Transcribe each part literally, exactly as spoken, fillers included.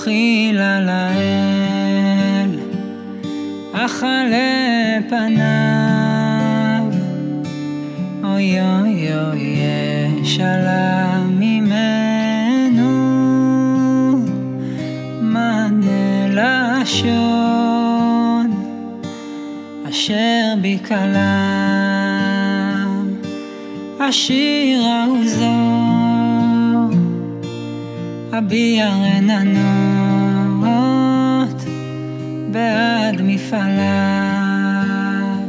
אוכילה לאל, אכלה פניו, אוי אוי אוי אשאלה ממנו, מענה לשון אשר בקלם, השירה וזו אביע רננות בעד מפעליו.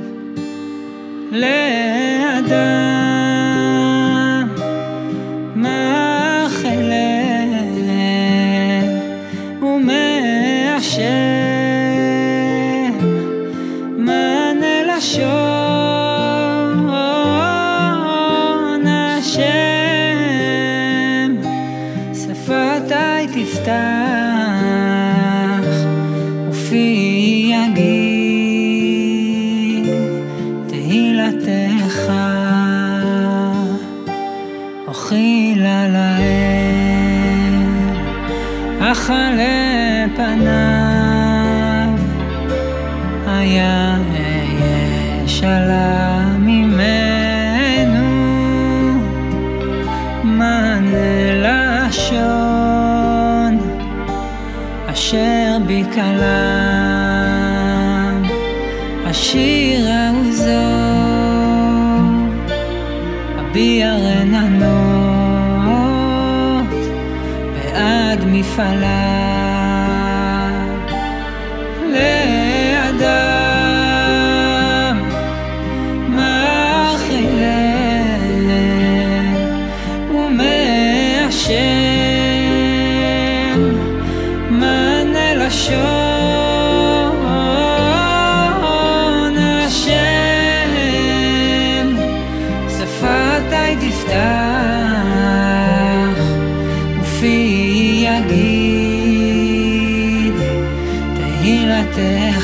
לאדם מאכלה ומהשם מענה לשון השם, שפתי תפתח ופי יגיד תהילתך. אוכילה לאל, אכלה פניו, היה אשאלה ממנו, מענה לשון אשר בקלם, השירה וזו אביע רננות בעד מפעליו. לאדם מאכילה ומהשם מענה לשון השם, שפתי תפתח ופי יגיד תהילתך.